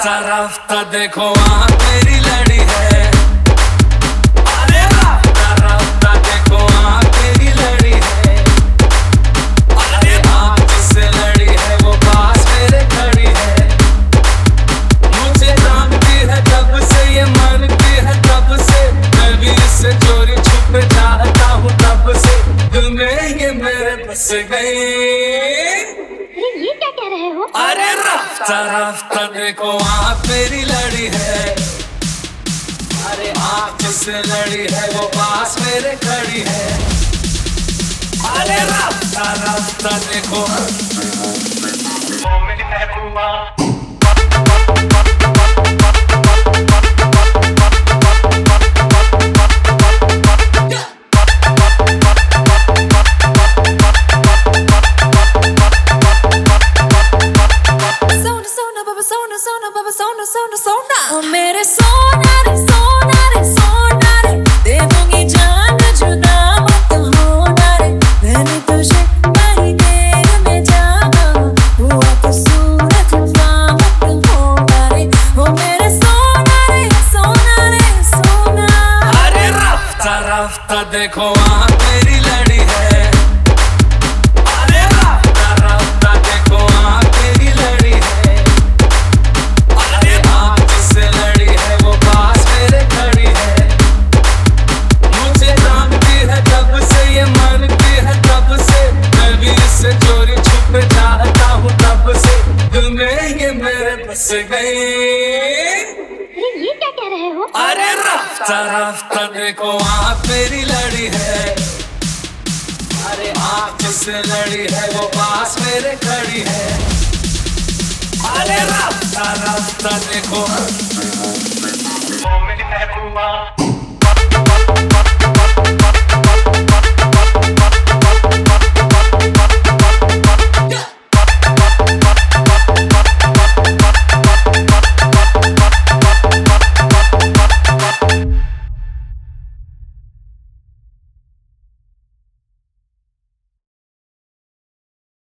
रफ्ता रफ्ता देखो वहाँ मेरी लड़ी है। अरे रफ्ता रफ्ता देखो वहाँ मेरी लड़ी है। अरे हाँ जिससे लड़ी है वो पास मेरे खड़ी है। मुझे जानती है तब से ये मानती है तब से, मैं भी इससे चोरी छुप चाहता हूँ तब से, दिल में ये मेरे बस गई। ये क्या कह रहे हो? अरे रफ्ता रफ्ता देखो वहाँ मेरी लड़ी है। अरे आँख जिससे लड़ी है वो पास मेरे खड़ी है। अरे रफ्ता रफ्ता देखो मेरी महबूबा। सोना मेरे सोना रे सोना रे सोना रे, दे दूंगी जान जुदा मत होना रे। मैंने तुझे बड़ी देर में जाना, हुआ तो सूरज मत होना रे। ओ मेरे सोना रे सोना रे सोना। अरे रफ्ता रफ्ता देखो वहाँ मेरी लड़ी है। अरे रफ्ता रफ्ता देखो वहाँ मेरी लड़ी है। अरे हाँ जिससे लड़ी है वो पास मेरे खड़ी है। मुझे जानती है तब से ये मानती है तब से, मैं भी इससे चोरी छुप चाहता हूँ तब से, दिल में ये मेरे बस गई। ये क्या कह रहे हो? अरे रफ्ता रफ्ता देखो वहाँ मेरी लड़ी है। अरे आँख जिससे लड़ी है वो पास मेरे खड़ी है। अरे रफ्ता रफ्ता देखो मेरी महबूबा।